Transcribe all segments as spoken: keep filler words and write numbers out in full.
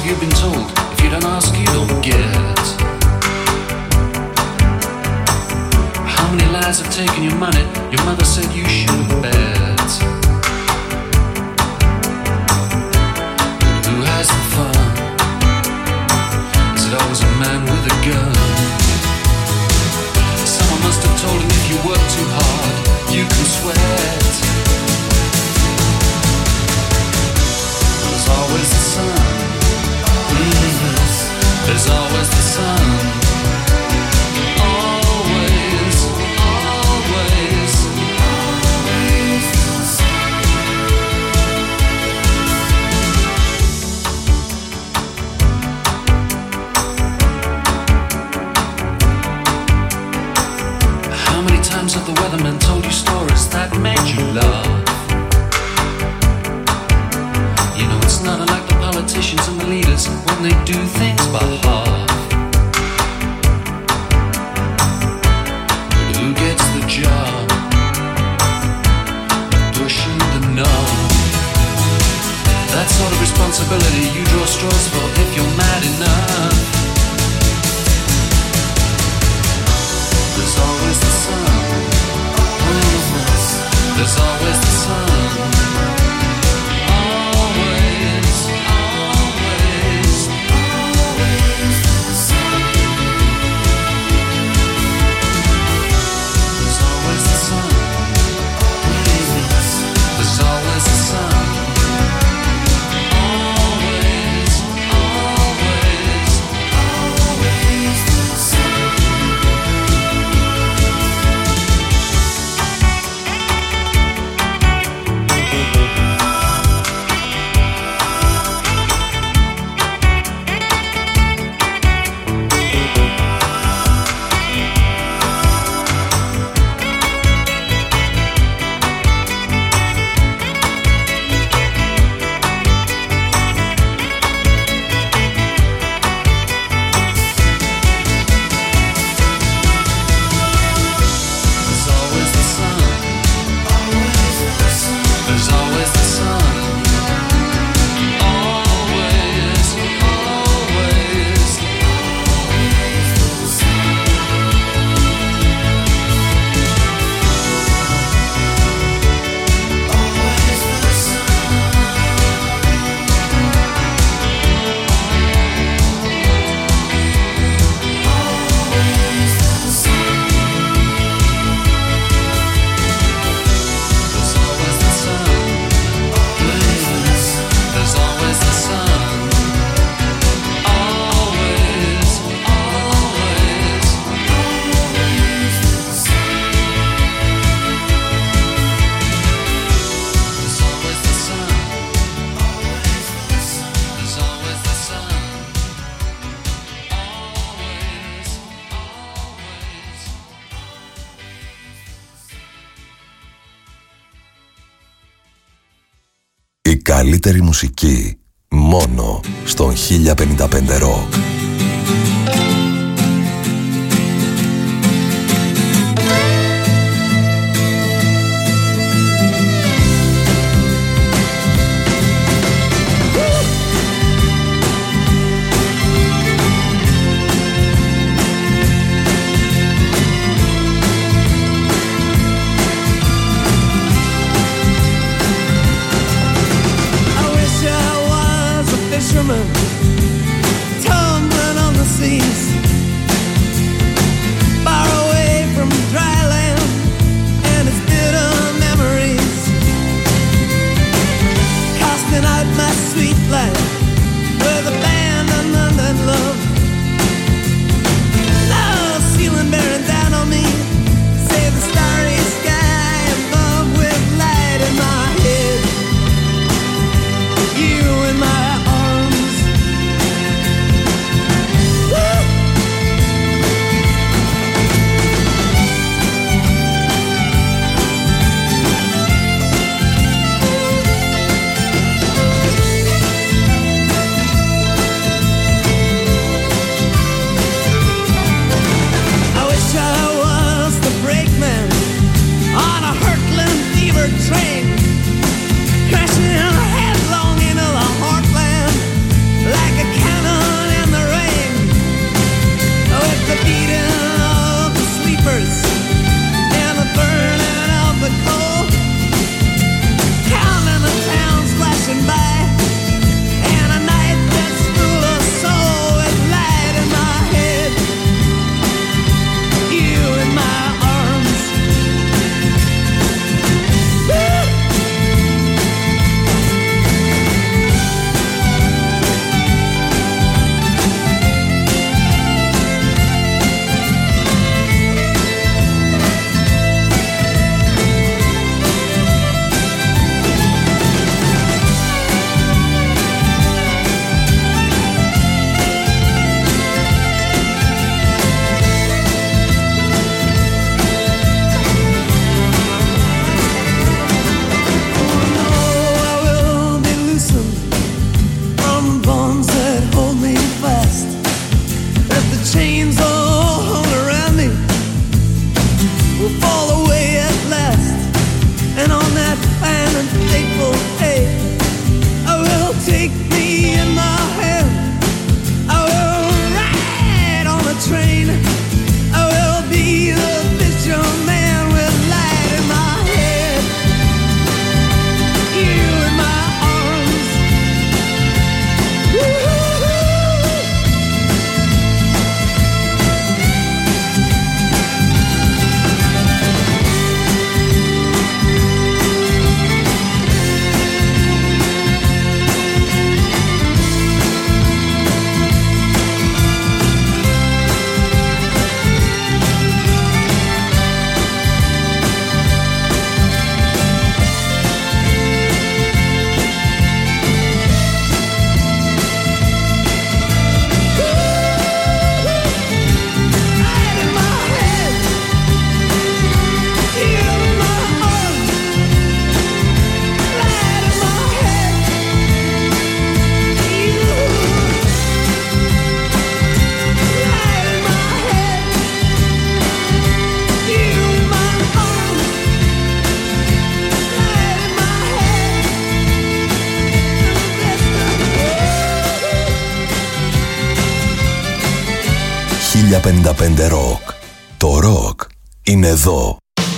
have you been told? If you don't ask, you don't get. How many lies have taken your money? Your mother said you should bet. Who has the fun? Is it always a man with a gun? Someone must have told him if you work too hard, you can sweat. There's always the sun. Mm-hmm. There's always the sun. Always, always, always the sun. How many times have the weatherman told you stories that made you laugh? You know it's not unlike the politicians and the leaders when they do things by half. But who gets the job? Pushing the knob. That sort of responsibility you draw straws for if you're mad enough. There's always the sun. There's always the sun. Always, always, always the sun. There's always the sun. There's always the sun. Always, always, always the sun. Καλύτερη μουσική μόνο στον χίλια πενήντα πέντε Rock. Fisherman, tell χίλια πενήντα πέντε Rock. Το rock είναι εδώ.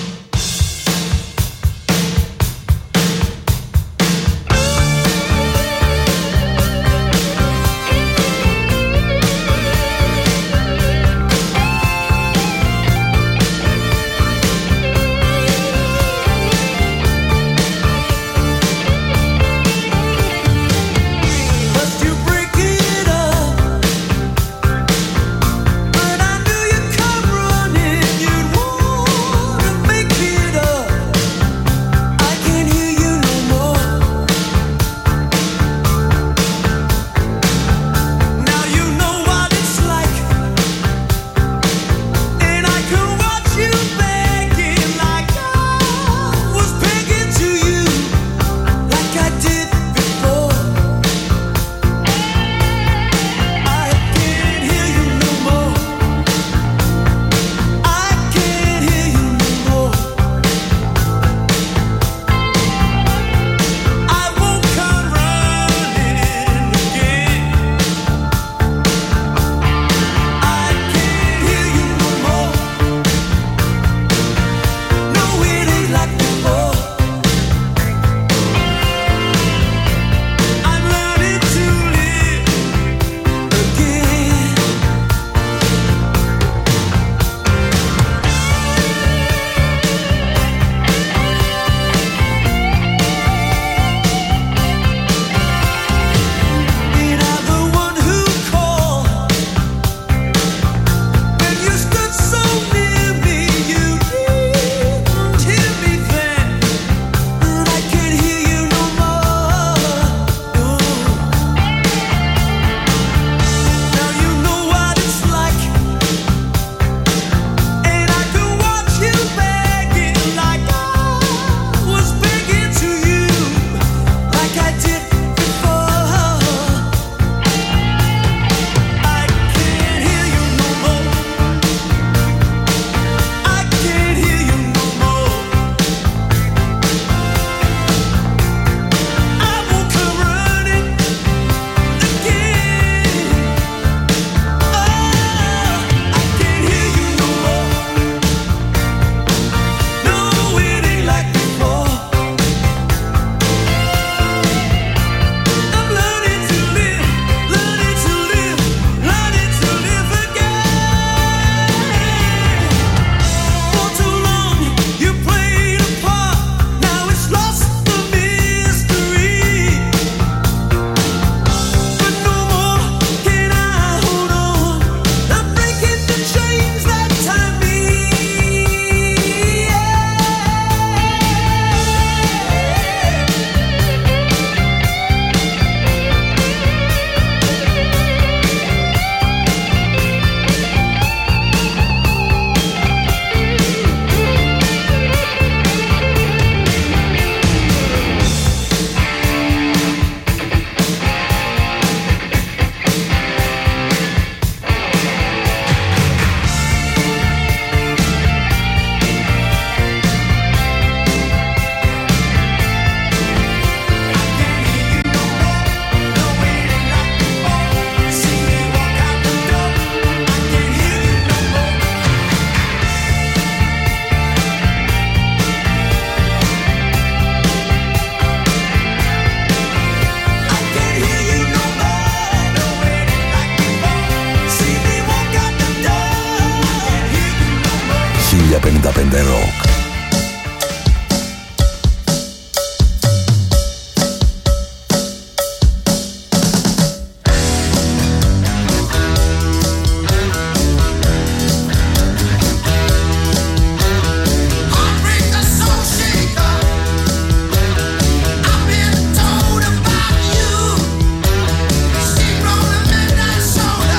χίλια πενήντα πέντε Rock.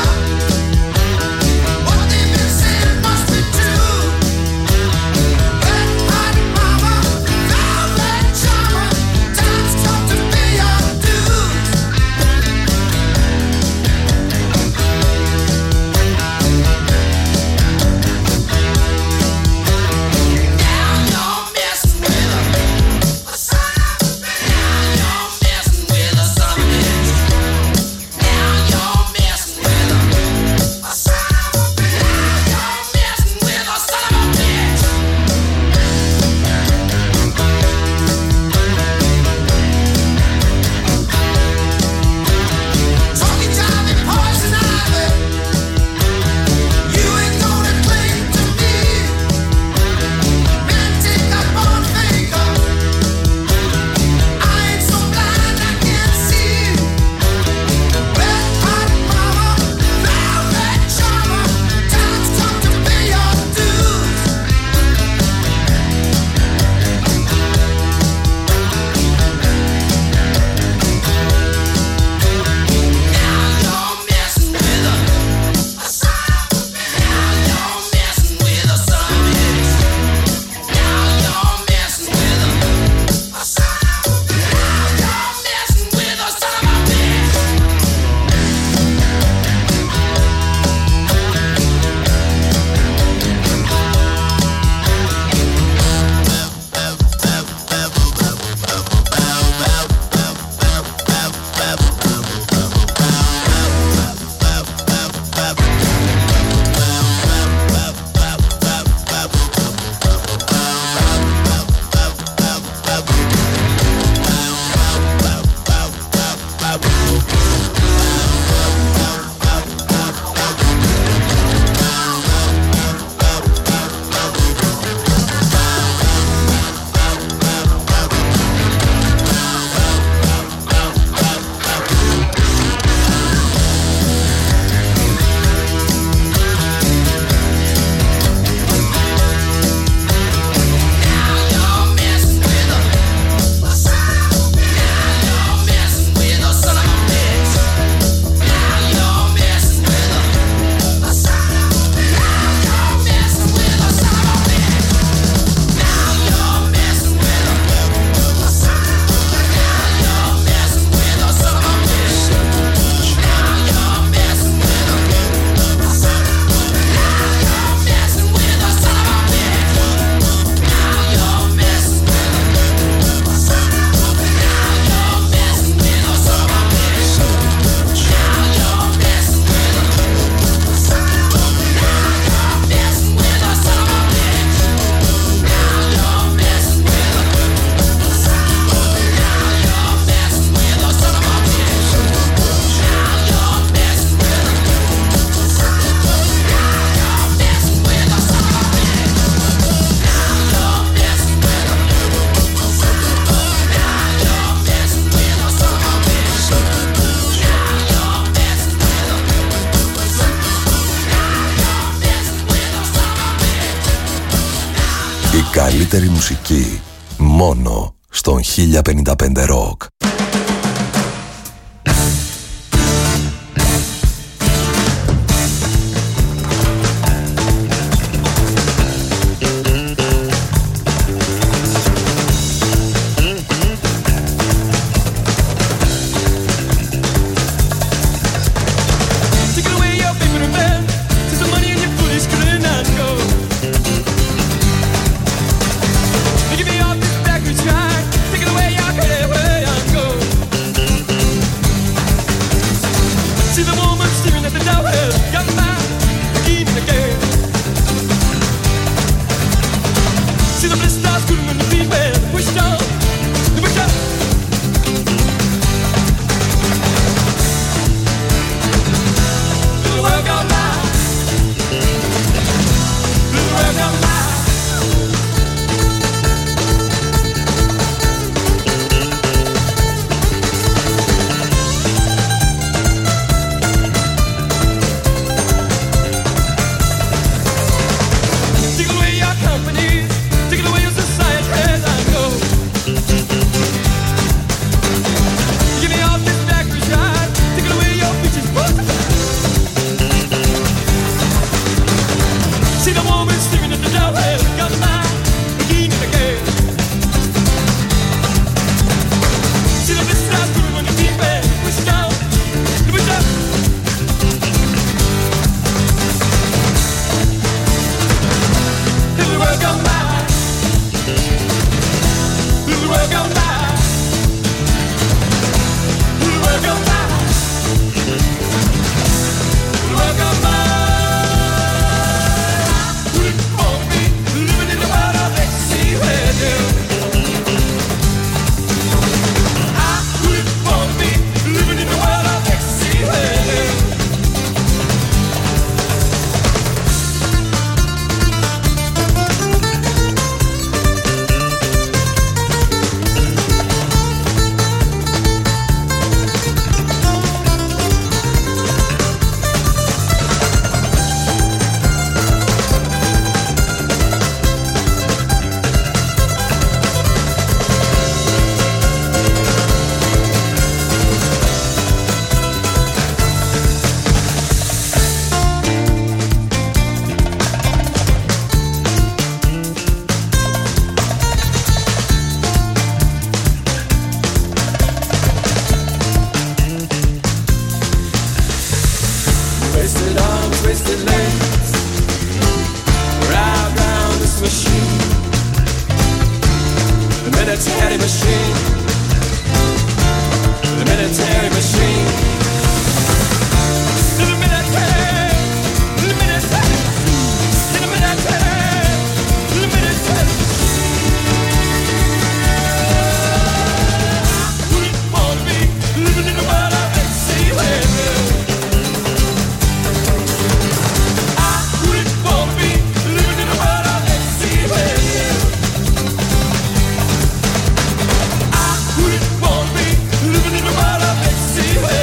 What they've been saying must be true. καλύτερη μουσική μόνο στον χίλια πενήντα πέντε Rock. See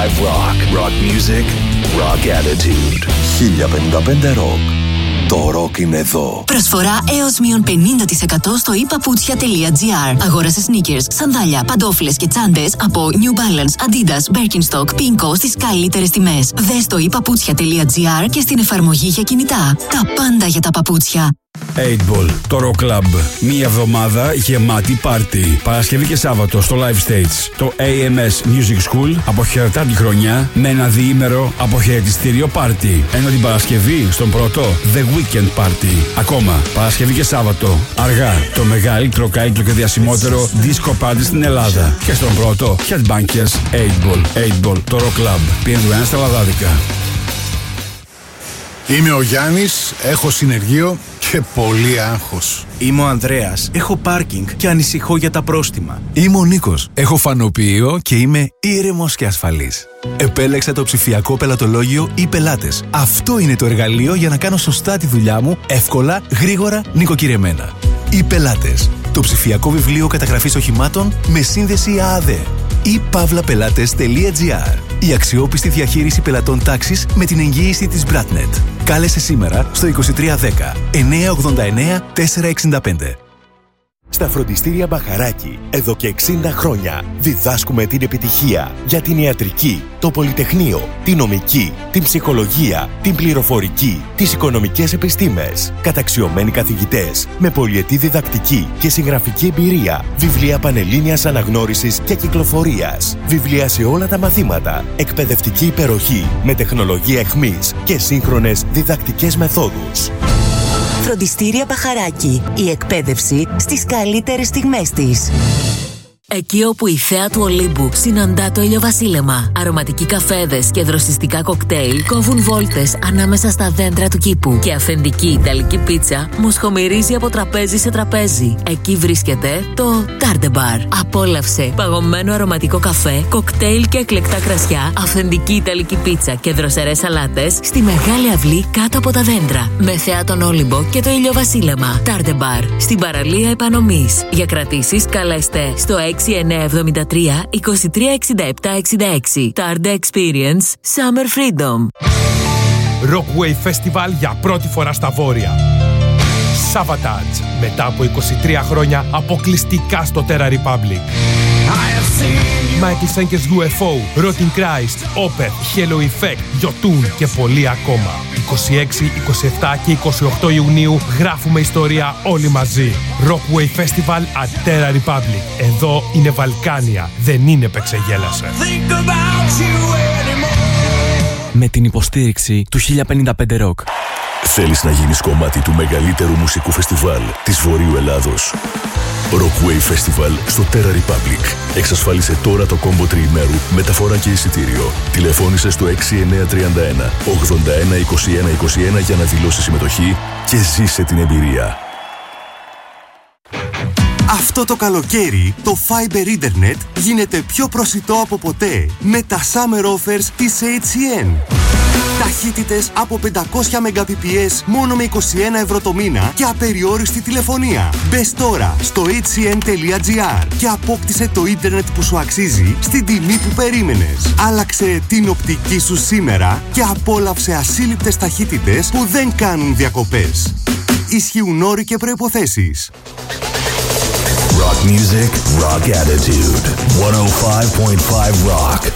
πενήντα πέντε Rock. Rock music, rock attitude. χίλια πενήντα πέντε Rock. Το ροκ είναι εδώ. Προσφορά έως μείον πενήντα τοις εκατό στο i παπούτσια τελεία gr. Αγόρασε sneakers, σανδάλια, παντόφλες και τσάντες από New Balance, Adidas, Birkenstock, Pinko στις καλύτερες τιμές. Δες το i παπούτσια τελεία gr και στην εφαρμογή για κινητά. Τα πάντα για τα παπούτσια. οκτώ Ball, το Rock Club. Μία εβδομάδα γεμάτη πάρτι. Παρασκευή και Σάββατο στο Live Stage. Το έι εμ ες Music School αποχαιρετά τη χρονιά με ένα διήμερο αποχαιρετιστήριο πάρτι. Ενώ την Παρασκευή στον πρώτο The Weekend Party. Ακόμα Παρασκευή και Σάββατο αργά το μεγαλύτερο, καλύτερο και διασημότερο disco party στην Ελλάδα. Και στον πρώτο Headbangers οκτώ Ball. οκτώ Ball, το Rock Club. Πήγαινε ένα στα λαδάδικα. Είμαι ο Γιάννης, έχω συνεργείο και πολύ άγχος. Είμαι ο Ανδρέας, έχω πάρκινγκ και ανησυχώ για τα πρόστιμα. Είμαι ο Νίκος, έχω φανοποιείο και είμαι ήρεμος και ασφαλής. Επέλεξα το ψηφιακό πελατολόγιο e-Πελάτες. Αυτό είναι το εργαλείο για να κάνω σωστά τη δουλειά μου, εύκολα, γρήγορα, νοικοκυρεμένα. e-Πελάτες, το ψηφιακό βιβλίο καταγραφής οχημάτων με σύνδεση ΑΑΔΕ. e παύλα πελάτες τελεία gr. Η αξιόπιστη διαχείριση πελατών τάξης με την εγγύηση της Bratnet. Κάλεσε σήμερα στο είκοσι τρία δέκα εννιακόσια ογδόντα εννέα τετρακόσια εξήντα πέντε. Στα φροντιστήρια Μπαχαράκη, εδώ και εξήντα χρόνια, διδάσκουμε την επιτυχία για την ιατρική, το πολυτεχνείο, την νομική, την ψυχολογία, την πληροφορική, τις οικονομικές επιστήμες. Καταξιωμένοι καθηγητές, με πολυετή διδακτική και συγγραφική εμπειρία, βιβλία πανελλήνιας αναγνώρισης και κυκλοφορίας, βιβλία σε όλα τα μαθήματα, εκπαιδευτική υπεροχή με τεχνολογία εχμής και σύγχρονες διδακτικές μεθόδους. Φροντιστήρια Μπαχαράκη. Η εκπαίδευση στις καλύτερες στιγμές της. Εκεί όπου η θέα του Ολύμπου συναντά το ηλιοβασίλεμα, αρωματικοί καφέδες και δροσιστικά κοκτέιλ κόβουν βόλτες ανάμεσα στα δέντρα του κήπου και αυθεντική ιταλική πίτσα μοσχομυρίζει από τραπέζι σε τραπέζι. Εκεί βρίσκεται το Tarde Bar. Απόλαυσε παγωμένο αρωματικό καφέ, κοκτέιλ και εκλεκτά κρασιά, αυθεντική ιταλική πίτσα και δροσερές σαλάτες στη μεγάλη αυλή κάτω από τα δέντρα. Με θέα τον Όλυμπο και το ηλιοβασίλεμα. Tarde Bar. Στην παραλία Επανομής. Για κρατήσεις καλέστε στο έξι εννιά εβδομήντα τρία είκοσι τρία εξήντα επτά εξήντα έξι. Tarde Experience Summer Freedom. Rockway Festival για πρώτη φορά στα Βόρεια. Savatage, μετά από είκοσι τρία χρόνια αποκλειστικά στο Terra Republic. Michael Schenker's γιου εφ ο, Rotting Christ, Opeth, Halo Effect, Jotun και πολλοί ακόμα. είκοσι έξι, είκοσι επτά και είκοσι οκτώ Ιουνίου γράφουμε ιστορία όλοι μαζί. Rockway Festival at Terra Republic. Εδώ είναι Βαλκάνια, δεν είναι Πεξεγέλασε. Με την υποστήριξη του χίλια πενήντα πέντε Rock. Θέλεις να γίνεις κομμάτι του μεγαλύτερου μουσικού φεστιβάλ της Βορείου Ελλάδος? Rockway Festival στο Terra Republic. Εξασφάλισε τώρα το κόμπο τριημέρου, μεταφορά και εισιτήριο. Τηλεφώνησε στο έξι εννιά τρία ένα ογδόντα ένα είκοσι ένα είκοσι ένα για να δηλώσεις συμμετοχή και ζήσε την εμπειρία. Αυτό το καλοκαίρι το Fiber Internet γίνεται πιο προσιτό από ποτέ με τα Summer Offers της έιτς σι εν. Ταχύτητες από πεντακόσια μεγαμπιτ μόνο με είκοσι ένα ευρώ το μήνα και απεριόριστη τηλεφωνία. Μπες τώρα στο έιτς σι εν τελεία gr και απόκτησε το ίντερνετ που σου αξίζει στην τιμή που περίμενες. Άλλαξε την οπτική σου σήμερα και απόλαυσε ασύλληπτες ταχύτητες που δεν κάνουν διακοπές. Ισχύουν όροι και προϋποθέσεις. Rock music, rock attitude. εκατόν πέντε κόμμα πέντε Rock.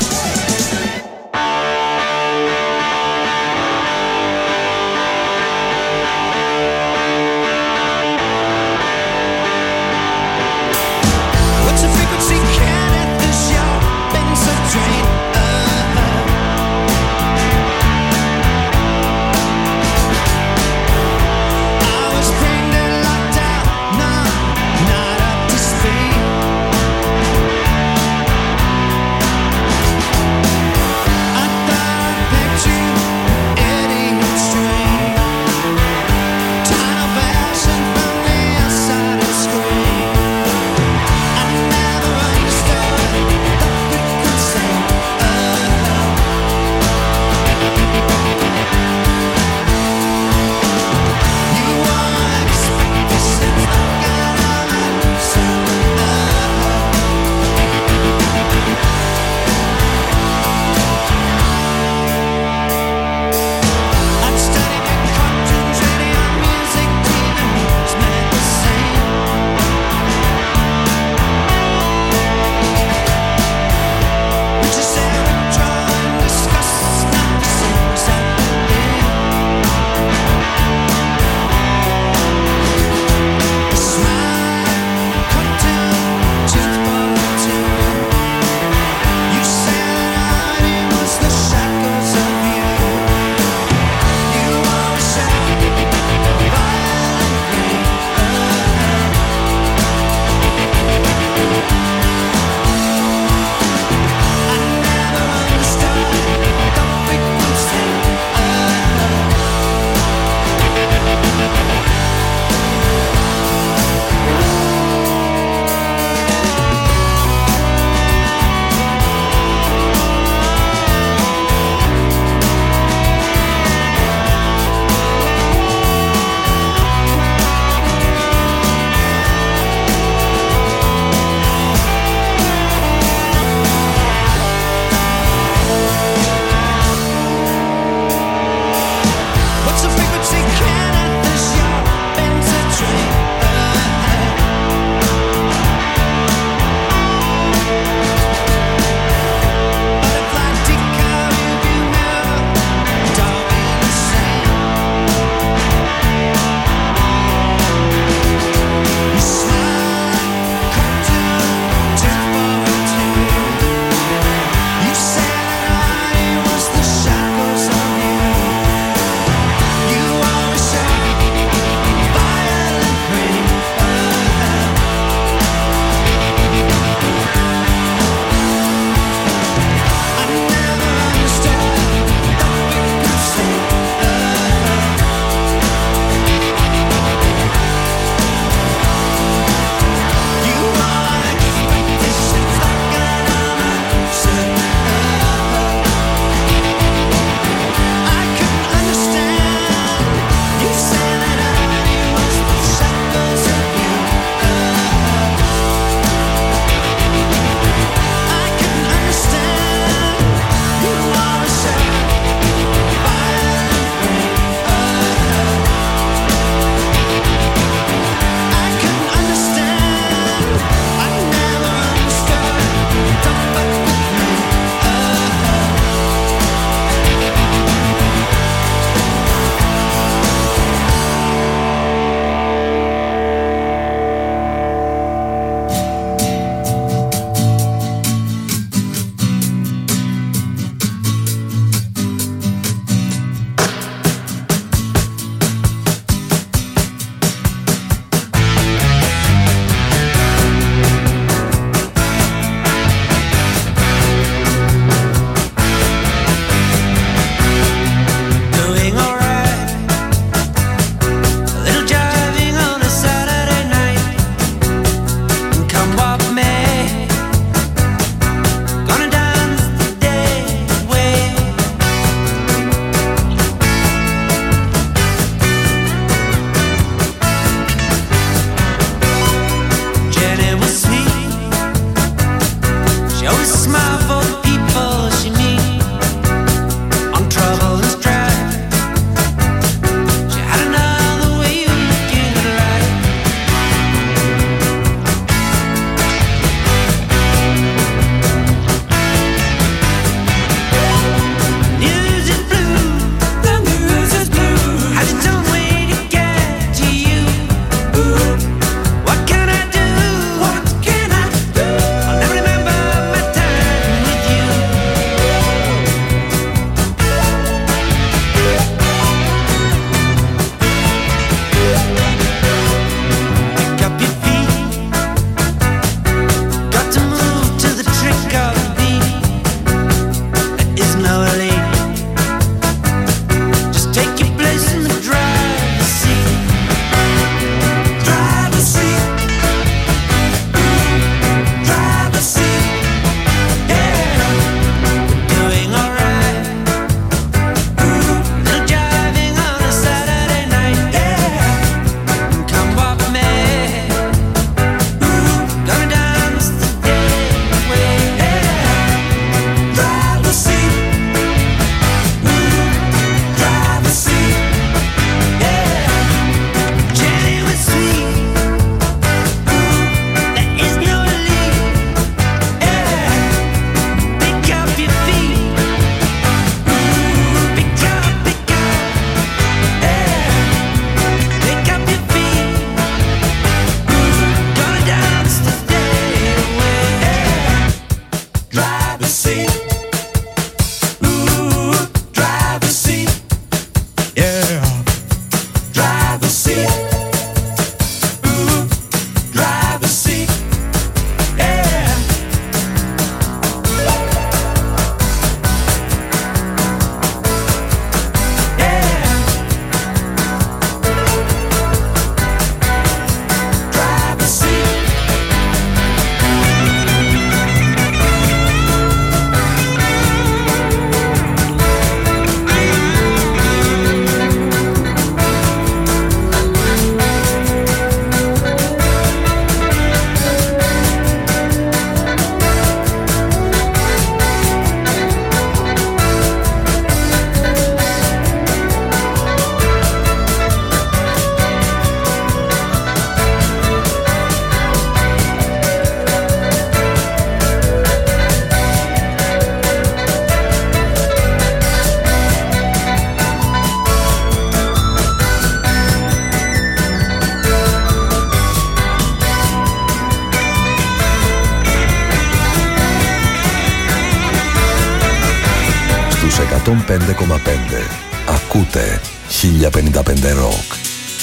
εκατόν πέντε κόμμα πέντε. Ακούτε χίλια πενήντα πέντε Rock.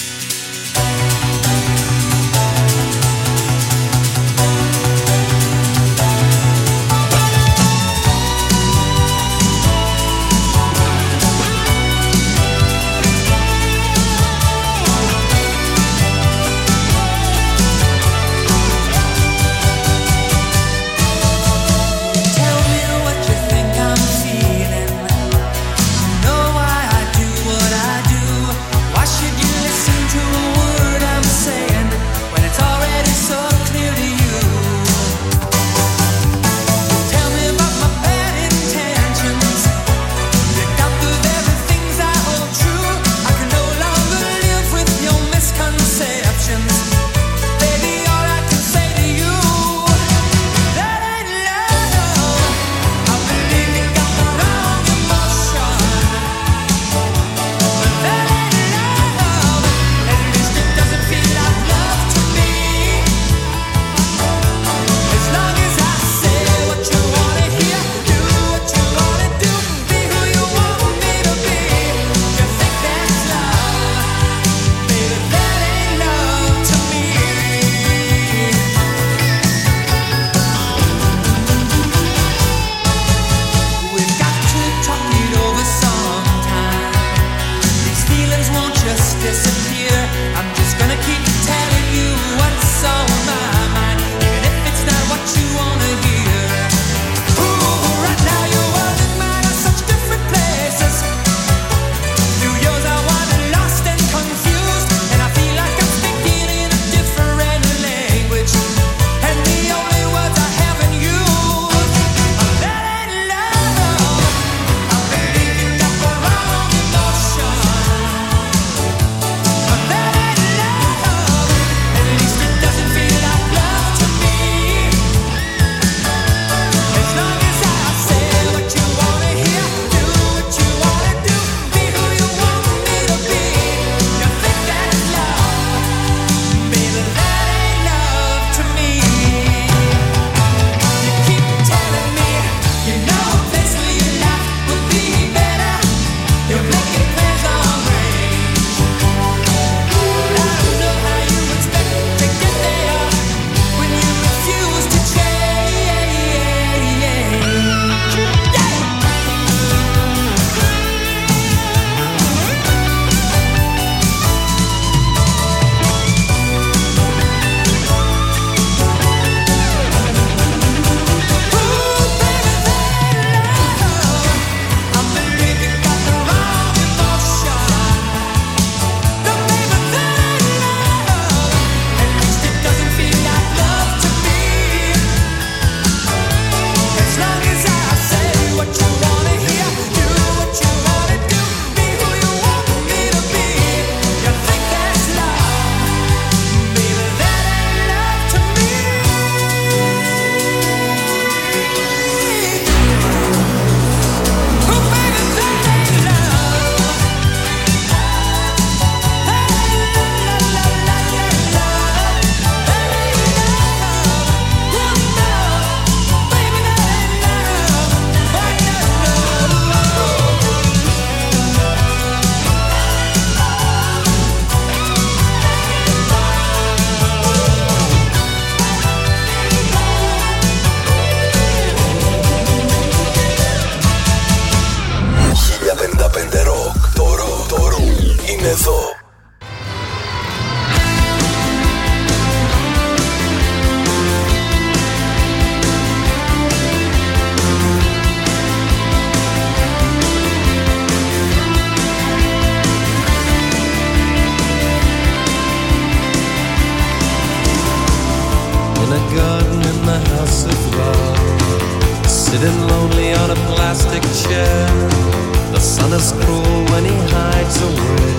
sitting lonely on a plastic chair. The sun is cruel when he hides away.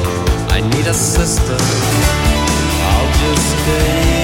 I need a sister, I'll just stay.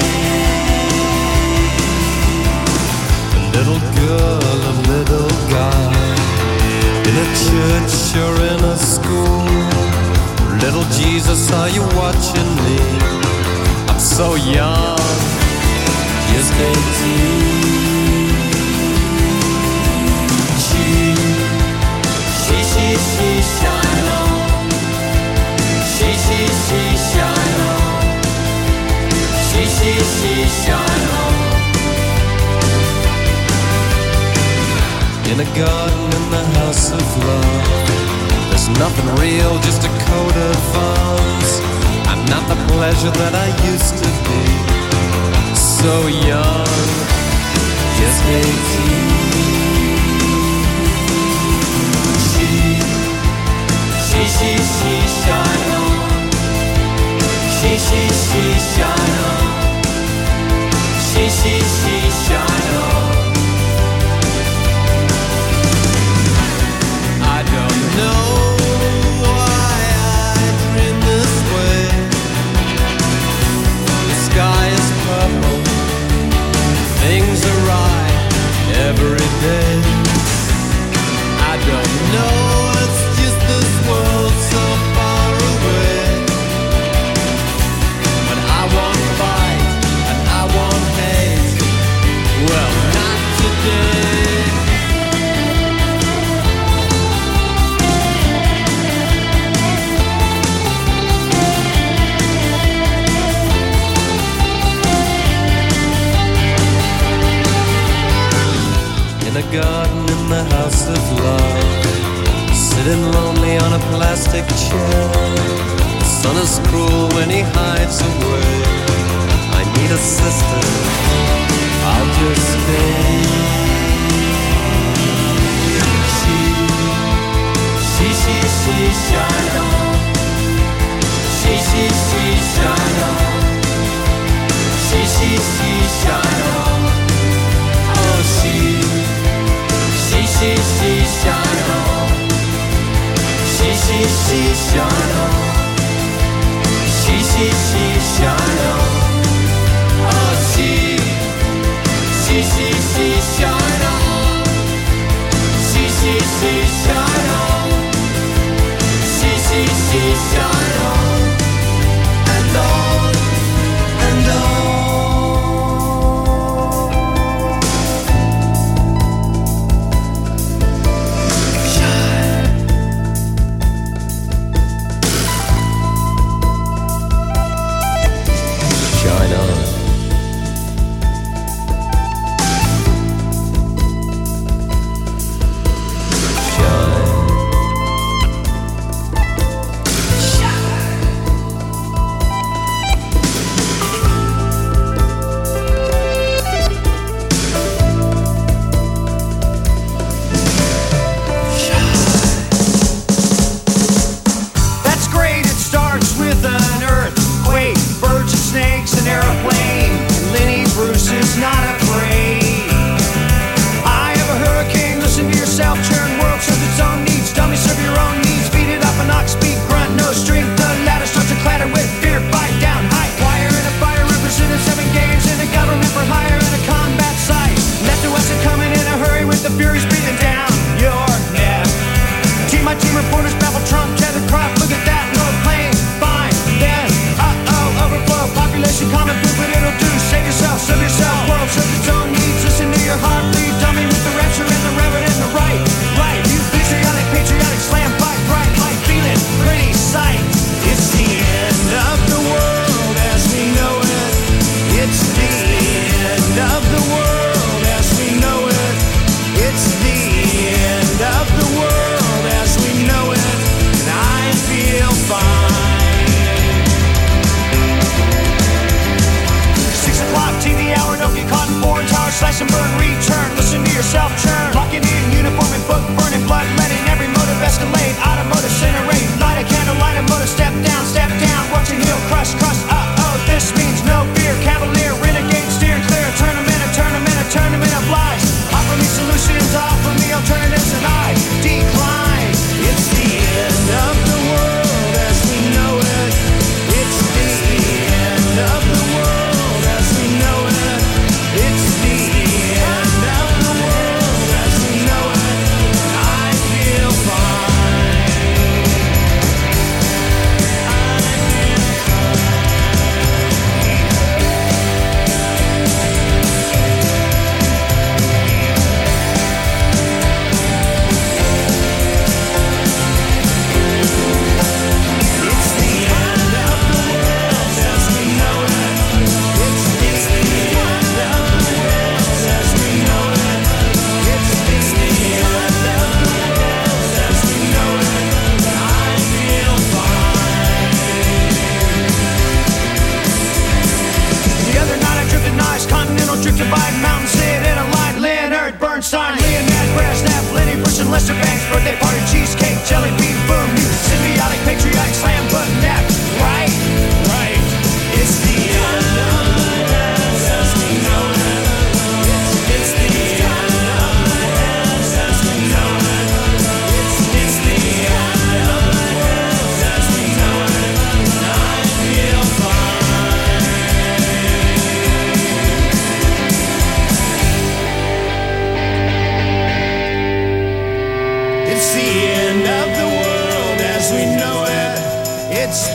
A little girl, a little guy, in a church or in a school. Little Jesus, are you watching me? I'm so young, just eighteen. She, she she, shine on. She, she, she, shine on. She, she, she, shine on. In a garden in the house of love, there's nothing real, just a coat of arms. I'm not the pleasure that I used to be. So young, just eighteen. She, she, she, she, shine on. She, she, she, shine on. She, she, she, shine on. I don't know why I dream this way. The sky is purple, things are right every day. I don't know, it's just this world so far away. But I won't fight and I won't hate. Well, not today. In a garden in the house of love, sitting lonely on a plastic chair. The sun is cruel when he hides away. I need a sister, I'll just stay. She, she, she, she, shine on. She, she, she, shine on. She, she, she, shine on. Oh, she, she, she, she, shine on. She, she, she, shine on. She, she, she, shine on. Oh, she, she, she, she, shine on. She, she, she, shine on. She, she, she, shine on. And on, and on. Shine.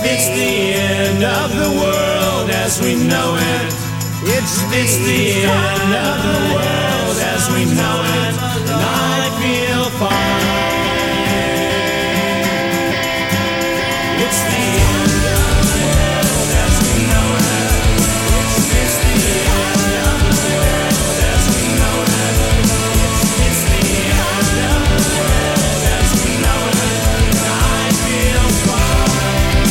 It's the end of the world as we know it. It's, it's the end of the world as we know it. And I feel fine. It's the end of the world as we know it. It's, it's the end of the world as we know it. It's, it's the end of the world as we know it. And I feel fine.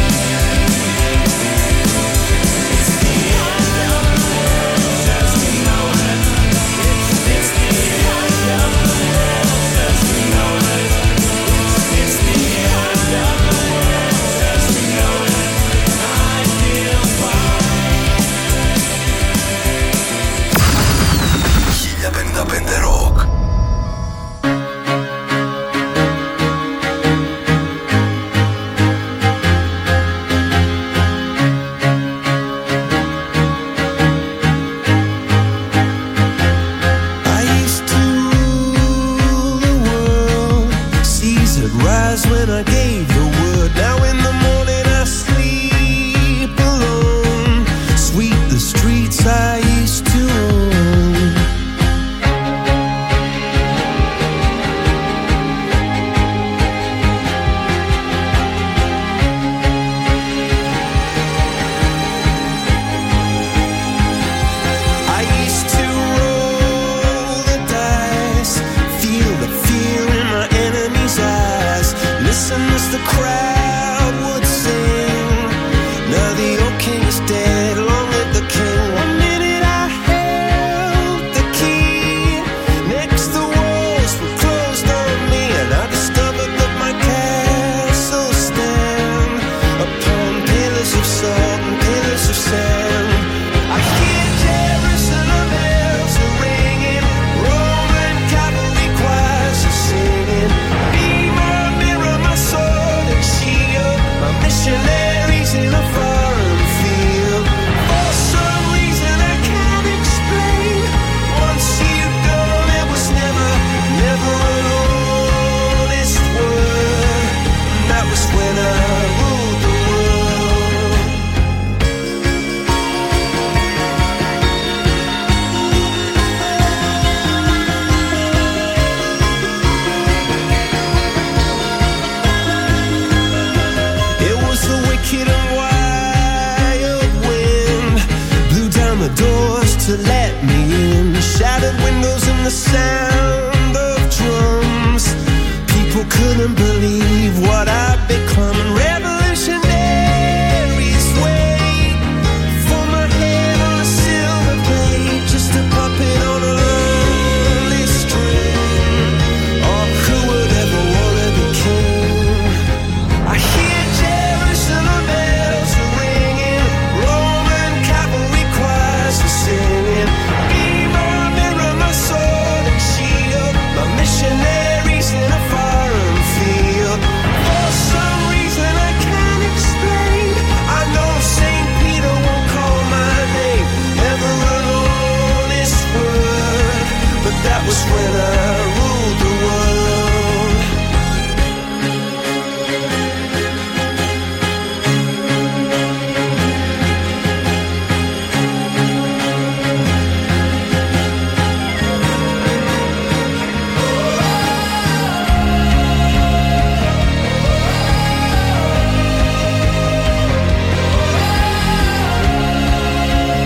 It's the end of the world as we know it. It's, it's the end of the world as we know it. It's, it's the end of the world as we know it. And I feel fine. χίλια πενήντα πέντε Rock. I used to rule the world. Seas would rise when I gave the word. Now in the morning I sleep alone. Sweep the streets I used to own. I used to roll the dice, feel the fear in my enemy's eyes. Listen as the crowd would sing. Now the old king is dead, long live the king. One minute I held the key. Next the walls were closed on me, and I discovered that my castle stand upon pillars of salt and pillars of sand. I hear Jerusalem bells are ringing, Roman cavalry choirs are singing. Be my mirror, my sword and shield, my missionaries in a foreign field. For some reason I can't explain, once you gone it was never, never an honest word. And that was when I ruled the world. It was the wicked and wild wind, blew down the doors to let me in. Shattered windows and the sound of drums. People couldn't